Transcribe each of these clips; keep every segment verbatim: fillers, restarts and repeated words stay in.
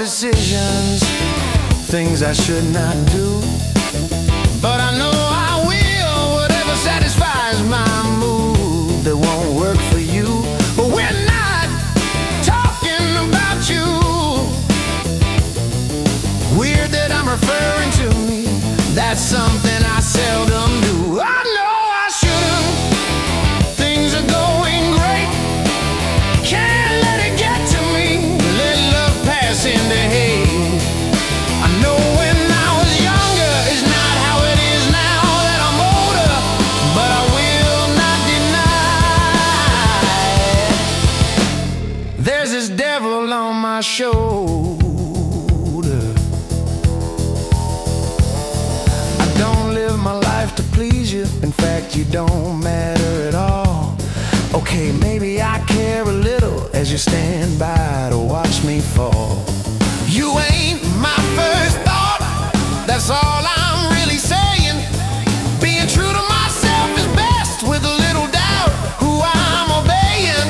decisions, things I should not do. But I know I will, whatever satisfies my mood. That won't work for you, but we're not talking about you. Weird that I'm referring to me, that's something I seldom do. I know I shouldn't, things are going great, can't let it get to me, let love pass into hate. I know when I was younger is not how it is now that I'm older, but I will not deny there's this devil on my shoulder. I don't live my life to please you, in fact you don't matter at all. Okay, maybe I care a little as you stand by to watch me fall. You ain't my first thought, that's all I'm really saying. Being true to myself is best with a little doubt who I'm obeying.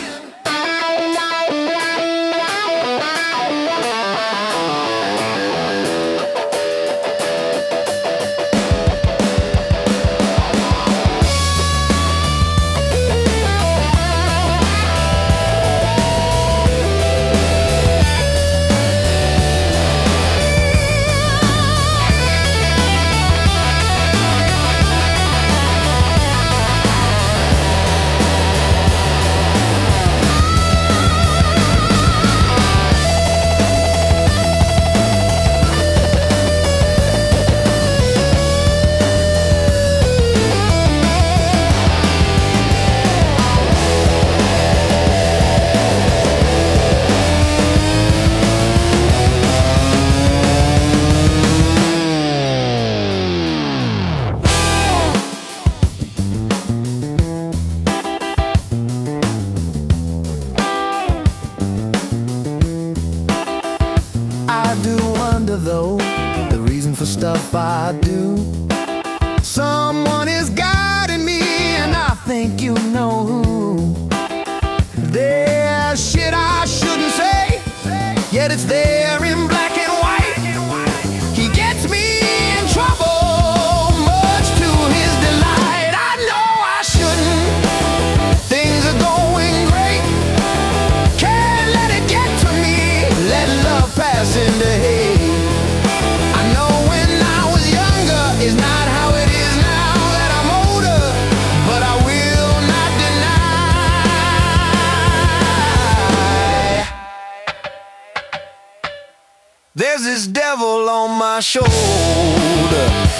I do wonder though, the reason for stuff I do. Someone is guiding me and I think you know who. There's shit I shouldn't say, yet it's there in black and white. He gets me in trouble, much to his delight. I know I shouldn't, things are going great, can't let it get to me, let love pass into hate. I know when I was younger is not how it is now that I'm older, but I will not deny there's this devil on my shoulder.